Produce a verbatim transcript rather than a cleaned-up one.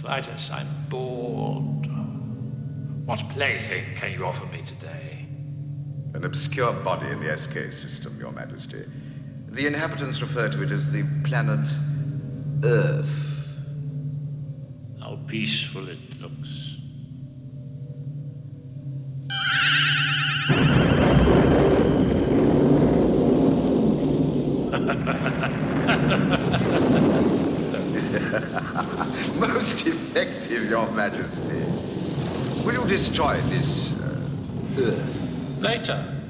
Clytus, I'm bored. What plaything can you offer me today? An obscure body in the S K system, Your Majesty. The inhabitants refer to it as the planet Earth. How peaceful it looks. Most effective, Your Majesty. Will you destroy this uh, Earth? Later.